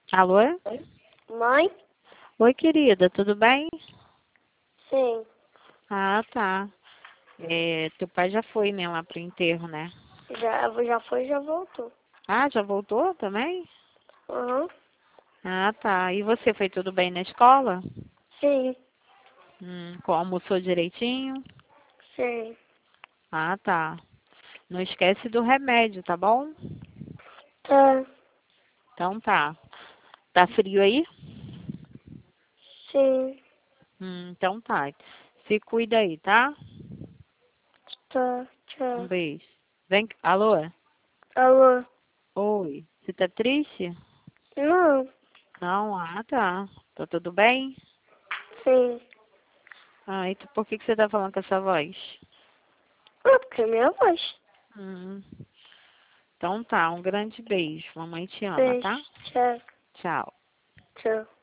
Alô? Mãe? Oi, querida, tudo bem? Sim. Ah, tá. Teu pai já foi, né, lá pro enterro, né? Já foi, já voltou. Ah, já voltou também? Aham. Ah, tá. E você, foi tudo bem na escola? Sim. Almoçou direitinho? Sim. Ah, tá. Não esquece do remédio, tá bom? Tá. Então tá. Tá frio aí? Sim. Então tá. Se cuida aí, tá? Tá. Um Tchau. beijo. Alô? Alô? Oi. Você tá triste? Não. Não, ah, tá. Tá tudo bem? Sim. Ah, então por que você tá falando com essa voz? Ah, porque é minha voz. Hum, então tá, um grande beijo. Mamãe te ama, Beijo. tá? Tchau. Tchau. Tchau.